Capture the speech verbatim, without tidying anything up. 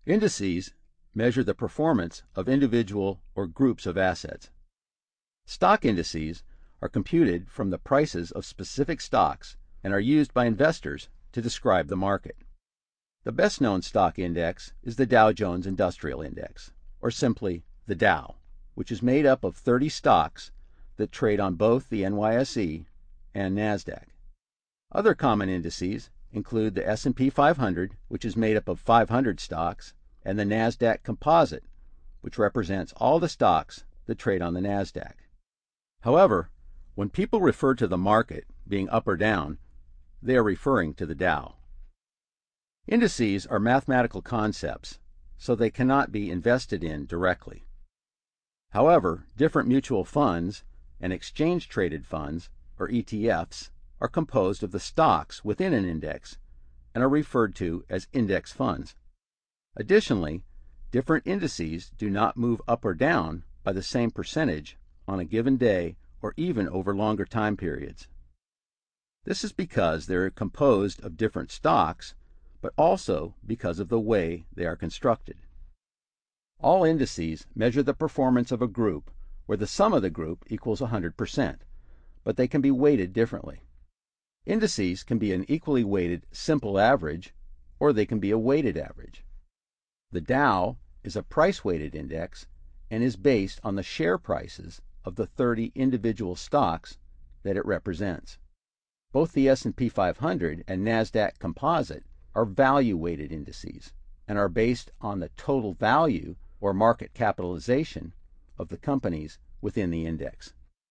Indices measure the performance of individual or groups of assets. Stock indices are computed from the prices of specific stocks and are used by investors to describe the market. The best-known stock index is the Dow Jones Industrial Index, or simply the Dow, which is made up of thirty stocks that trade on both the N Y S E and NASDAQ. Other common indices include the S and P five hundred, which is made up of five hundred stocks, and the NASDAQ Composite, which represents all the stocks that trade on the NASDAQ. However, when people refer to the market being up or down, they are referring to the Dow. Indices are mathematical concepts, so they cannot be invested in directly. However, different mutual funds and exchange-traded funds, or E T Fs, are composed of the stocks within an index and are referred to as index funds. Additionally, different indices do not move up or down by the same percentage on a given day or even over longer time periods. This is because they are composed of different stocks, but also because of the way they are constructed. All indices measure the performance of a group where the sum of the group equals one hundred percent, but they can be weighted differently. Indices can be an equally weighted simple average, or they can be a weighted average. The Dow is a price-weighted index and is based on the share prices of the thirty individual stocks that it represents. Both the S and P five hundred and NASDAQ Composite are value-weighted indices and are based on the total value or market capitalization of the companies within the index.